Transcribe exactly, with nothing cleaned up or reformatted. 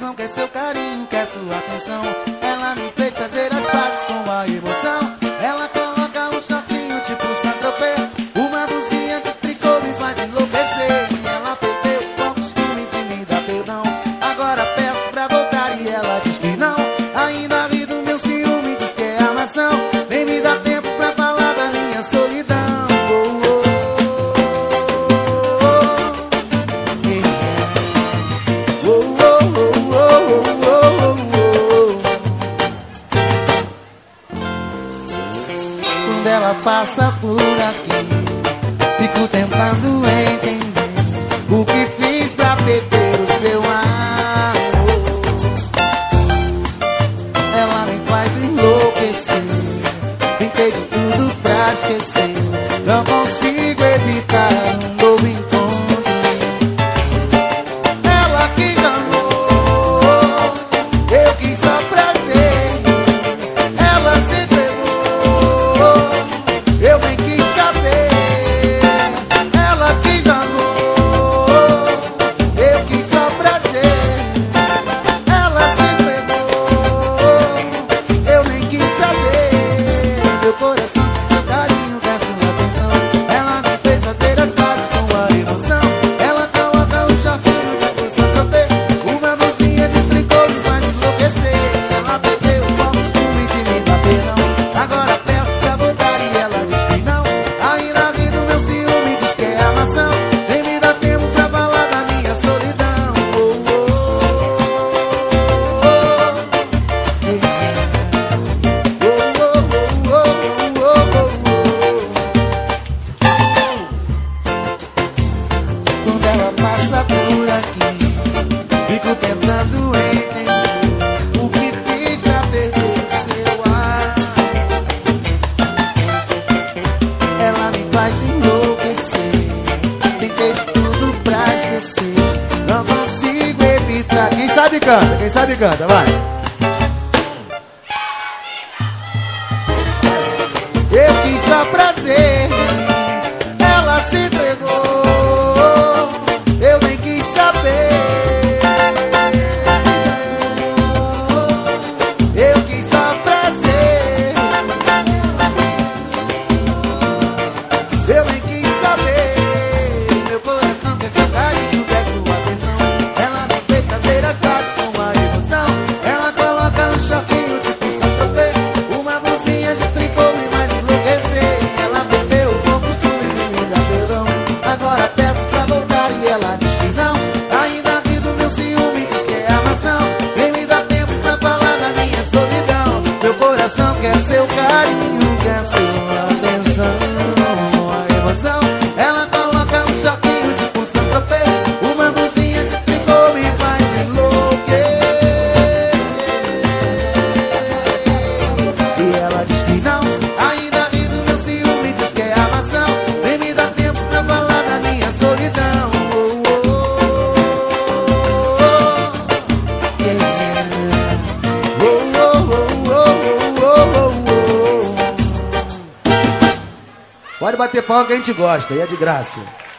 coração quer seu carinho, quer sua atenção. Ela me fez fazer as pazes com a emoção. Ela coloca um shortinho tipo Saint-Tropez, uma blusinha de tricô me faz enlouquecer. E ela perdeu o costume de me dar perdão. Agora peço pra voltar e ela diz que não. Ainda ri do meu ciúme, diz que é armação. Nem me dá tempo pra falar da minha solidão. Oh, oh, oh, yeah. Oh, oh, oh, oh, oh, oh, oh. Quando ela passa por aqui, fico tentando entender o que fiz pra perder o seu amor. Ela me faz enlouquecer, tentei de tudo pra esquecer, não consigo evitar um novo encontro. Ela quis amor, eu quis só prazer. Ela se entregou, eu nem quis saber. Ela quis amor, eu quis só prazer. Ela se entregou, eu nem quis saber. Meu coração quer seu carinho, quer sua atenção. Ela me fez fazer as pazes com a emoção. Ela coloca um shortinho de Saint-Tropez, uma blusinha de tricô me faz enlouquecer. Ela perdeu o costume de me dar perdão. Agora peço pra voltar e ela diz que não. Ainda ri do meu ciúme, diz que é armação. Nem me dá tempo pra falar da minha solidão. Oh, oh, oh, oh, yeah. Oh, oh, oh, oh, oh, oh, oh. Quando ela passa por aqui, fico tentando entender o que fiz pra perder o seu ar. Ela me faz enlouquecer, tentei de tudo pra esquecer, não consigo evitar. Quem sabe canta, quem sabe canta, vai. Eu quis só prazer, ela se entregou, eu nem quis saber. Eu quis só prazer, eu nem quis saber. Meu coração quer seu carinho, quer sua atenção. Ela me fez fazer as pazes com a emoção. Ela coloca um shortinho tipo Saint-Tropez, uma blusinha de tricô me faz enlouquecer. Ela perdeu o costume de me dar perdão. Agora peço pra voltar e ela diz que não. Ainda ri do meu ciúme, diz que é armação. Nem me dá tempo pra falar da minha solidão. Meu coração quer seu carinho, quer sua atenção. A emoção, ela coloca um shortinho tipo Saint-Tropez, uma blusinha de tricô me faz enlouquecer. E ela diz que não. Ainda ri do meu ciúme, diz que é armação. Nem me dá tempo pra falar da minha solidão. Oh, oh, oh, yeah. Oh, oh, oh, oh, oh, oh, oh. Pode bater palma que a gente gosta, e é de graça.